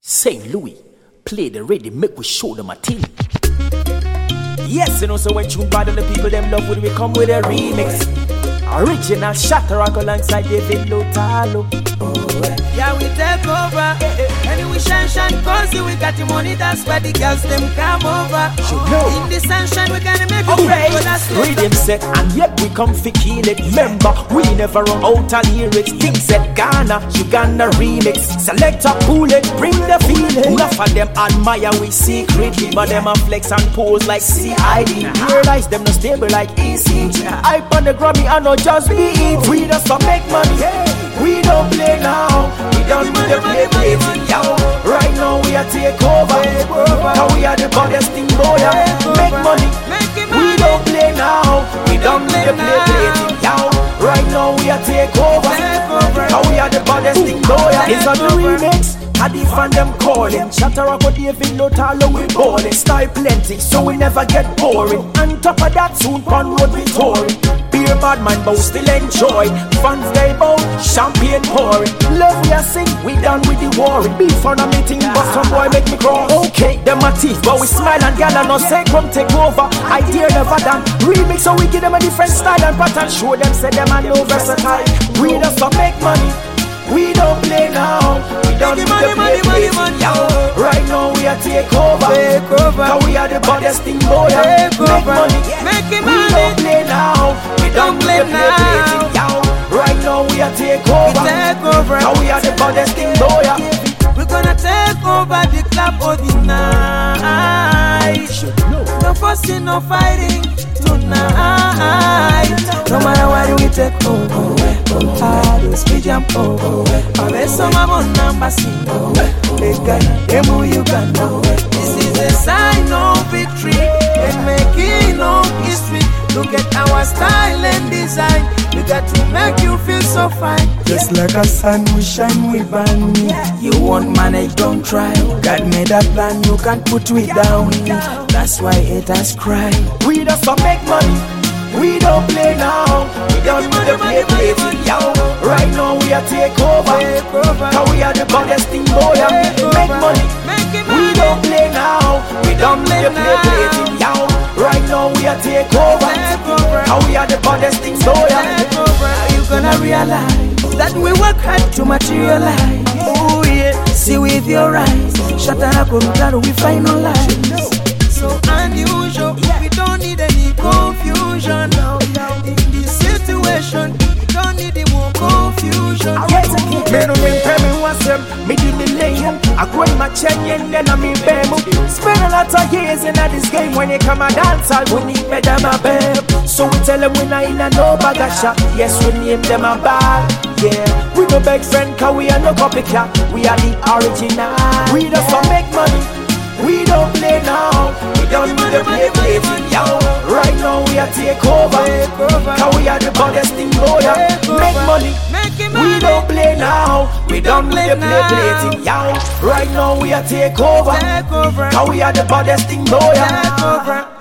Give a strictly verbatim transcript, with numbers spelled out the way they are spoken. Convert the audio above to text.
Saint Louis, play the ready, make we show them a thing. Yes, you know, so when tune bad and the people them love when we come with a remix. Original Shattarock alongside David Lotalo. Oh, yeah, we take over. And we shine, shine, cause we got the money, that's why the girls them come over. Oh, in the sunshine, we gonna make it right. Rhythm set, and yet we come fi kill it. Remember, we never run out of lyrics. Things said Ghana, Uganda remix. Select a pull it, bring the feeling. Enough of them admire we secretly, but them a flex and pose like C I D. Realize them not stable like E C G. I on the Grammy, I know just be it. We just to make money. We don't play now. We don't do the play play thing, yo. Right now we are take over. Now we are the baddest thing, boy. Make money. We don't play now. We don't do the play play thing, yo. Right now we are take over. Now we are the baddest thing, boy. It's on the remix. I defend them calling. Shattarock with David Lotalo, we ballin'. Style plenty, so we never get boring. On top of that, soon on road we touring. Beer bad man, but we still enjoy. Fans they bow, champagne pouring. Love we a sing, we done with the warring. Beef on a meeting, but some boy make me cross. Okay, them a teeth, but we smile and gal and no say come take over. Idea never done. Remix, so we give them a different style and pattern. Show them, say them a no versatile. We just to make money. We don't play now. We don't do the play play thing, yo. Right now we are take over. Take over. Cause we are the baddest thing, boy. Make money. Make we don't play now. We don't play the play play thing, yo. Right now we are take over. We take over. Cause we are the baddest thing, boy. We're gonna take over the club of the night. No fussing, no fighting tonight. No matter what we take over. Ah, those we jump over. I bet some of our numbers sing. They got them Uganda. This is a sign of victory and making of history. Look at our style and design. We got to make you feel so fine. Just like a sun, we shine, we burn. You won't manage, don't try. God made a plan, you can't put it down. That's why haters cry. We just to make money. We don't play now. We don't do the play play thing, yo. Right now we are take over. Cause we are the baddest thing, boy. Make money. We don't play now. We don't do the play play thing, yo. Right now we are take over. Cause we are the baddest thing, boy. Are you gonna realize that we work hard to materialize? Oh yeah, see with your eyes. Shattarock Lotalo, we finalize. So unusual, we don't need any confusion. In this situation, we don't need any more confusion. Me no mean pay me what's them, me di me lay. I go in my chain and then I me bam. Spend a lot of years in this game. When you come a dance, I will need me them a babe. So we tell them we not in a no bag of shot. Yes, we name them a bag. Yeah, we no beg friend, cause we are no copycat. We are the original. We just to make money. We don't play now. We don't do the play play thing, yo. Right now we are take over. Cause we are the baddest thing, boy. Make money. We don't play now. We don't do the play play thing, yo. Right now we are take over. Cause we are the baddest thing, boy.